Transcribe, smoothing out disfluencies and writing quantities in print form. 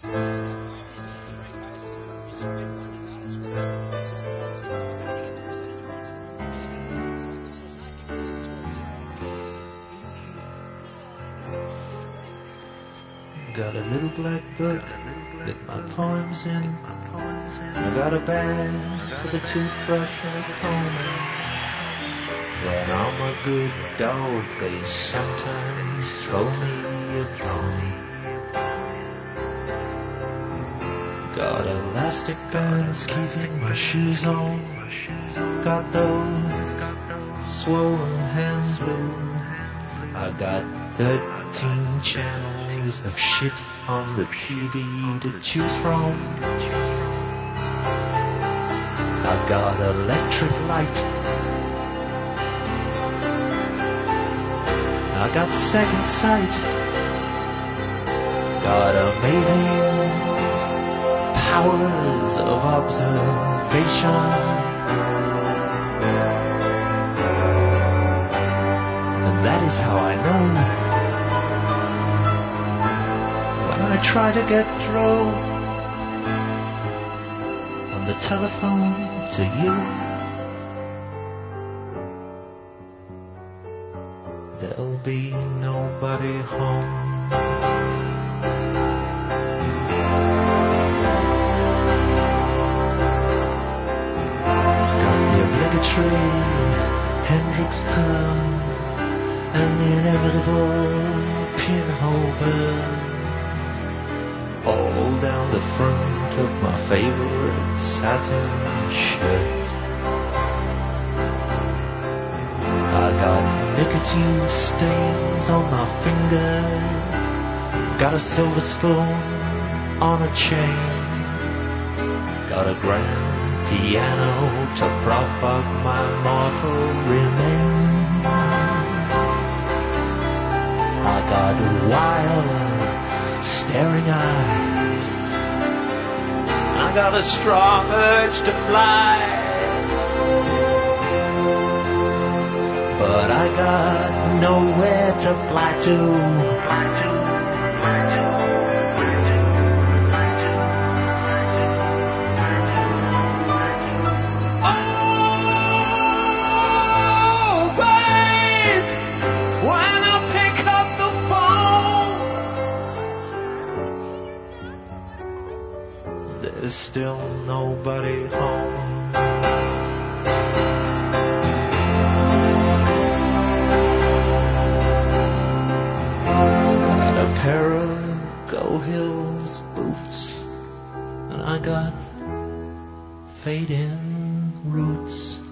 Got a little black book with my poems in. I got a bag with a toothbrush and a comb. When I'm a good dog, they sometimes throw me a bone. Got elastic bands keeping my shoes on. Got those swollen hands blue. I got 13 channels of shit on the TV to choose from. I got electric light. I got second sight. Got amazing powers of observation. And that is how I know when I try to get through on the telephone to you. There'll be nobody home. Got the obligatory Hendrix perm and the inevitable pinhole burn all down the front of my favorite satin shirt. I got nicotine stains on my finger. Got a silver spoon on a chain. Got a grand piano to prop up my mortal remains. I got wild staring eyes. I got a strong urge to fly. But I got nowhere to fly to. Oh, babe, when I pick up the phone, there's still nobody home. Pair of Go Hills boots, and I got fade-in roots.